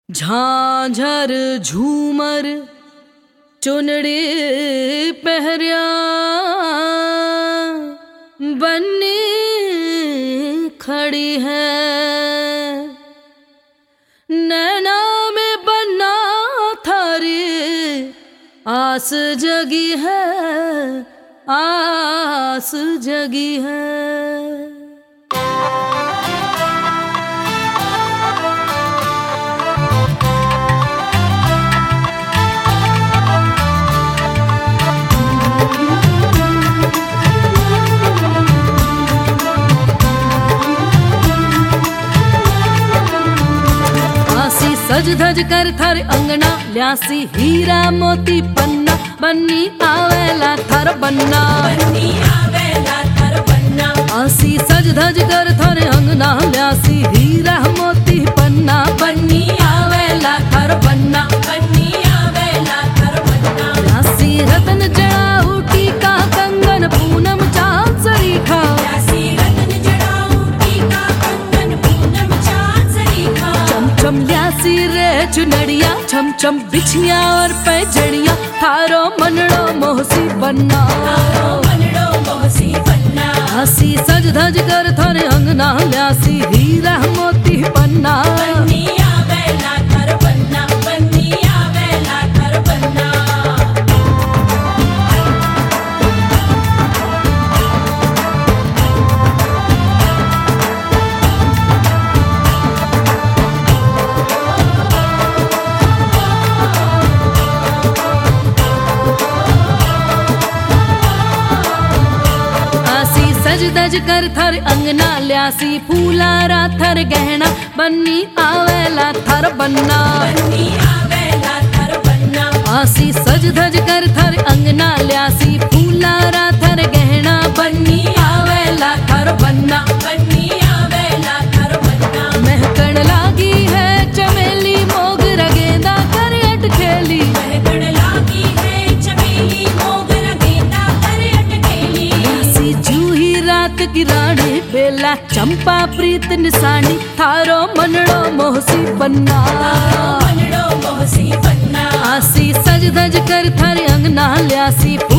झांझर झूमर चुनड़ी पहरिया बन्नी खड़ी है, नैना में बन्ना थारी आस जगी है, आस जगी है। सज धज कर थर अंगना ल्यासी हीरा मोती पन्ना, बन्नी आवेला थर बन्ना, बन्नी आवेला थर बन्ना। आसी सज धज कर थर अंगना ल्यासी हीरा मोती पन्ना, बन्नी आवेला थर बन्ना, बन्नी आवेला थर बन्ना। ल्यासी रतन जड़ाऊ टीका कंगन पूनम चांद सरीखा, ल्यासी रतन जड़ाऊ टीका कंगन पूनम चांद सरीखा। चम चम ल्यासी रे चुनड़िया, छम छम बिछिया और पैजड़िया, थारो मनड़ो मोहसी बन्ना, थारो मनड़ो मोहसी बन्ना। आसी सज धज कर थर अंगना ल्यासी हीरा मोती पन्ना, बन्नी आवेला थर बन्ना, बन्नी आवेला थर बन्ना। सज धज कर थर अंगना ल्यासी फूलारा थर गहना, बन्नी आवेला थर बन्ना, बन्नी आवेला थर बन्ना। आसी सज धज कर थर अंगना ल्यासी फूलारा थर गहना, बन्नी आवेला थर बन्ना, बन्नी आवेला थर बन्ना। महकण लागी है चमेली मोगरा गेंदा कर अटखेली, महकण लागी है चमेली मोगरा गेंदा कर अटखेली। ल्यासी जूही रात की रानी बेला चंपा प्रीत निशानी, थारो मनड़ो मोहसी बन्ना, थारो मनड़ो मोहसी बन्ना। आसी सज धज कर थर अंगना ल्यासी